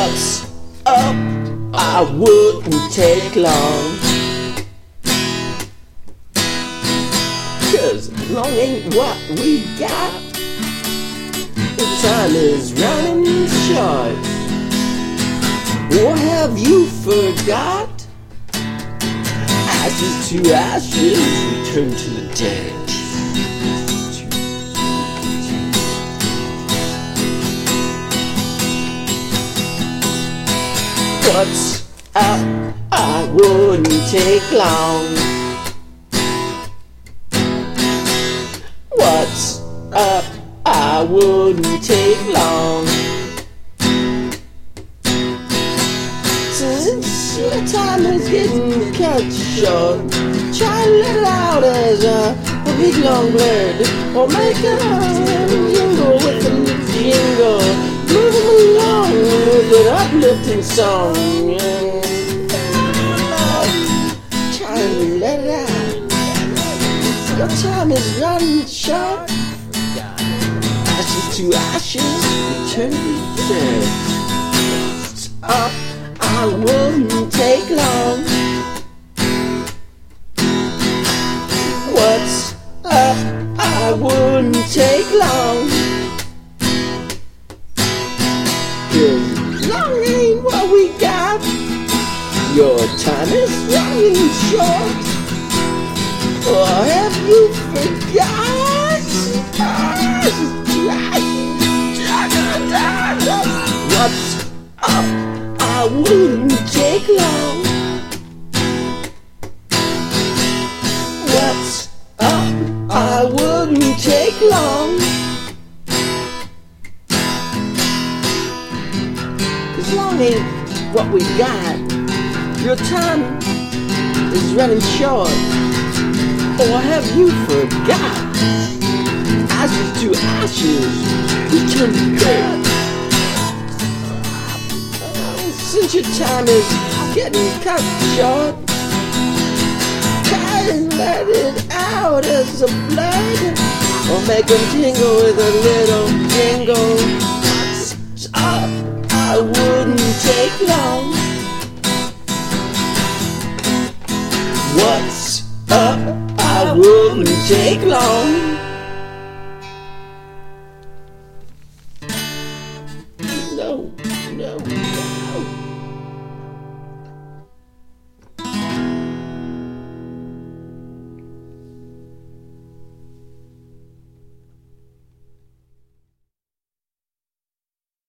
What's up? I wouldn't take long, 'cause long ain't what we got. The time is running short. Or have you forgot? Ashes to ashes, return to the dead. What's up? I wouldn't take long. What's up? I wouldn't take long. Since your time is getting cut short, try to let it out as a big long blurred, or make a jingle with the jingle. Moving along with an uplifting song. Try to let it out. Your time is running short. Ashes to ashes, return to the dead. What's up? I wouldn't take long. What's up? I wouldn't take long. 'Cause long ain't what we got. Your time is running short. Or have you forgot? What's up? I wouldn't take long. What's up? I wouldn't take long. 'Cause long ain't what we got. Your time is running short. Or have you forgot? Ashes to ashes, return to dirt. Since your time is getting cut short, try and let it out as a blood, or make them tingle with a little jingle. What's up? I wouldn't take long. What's up? I wouldn't take long.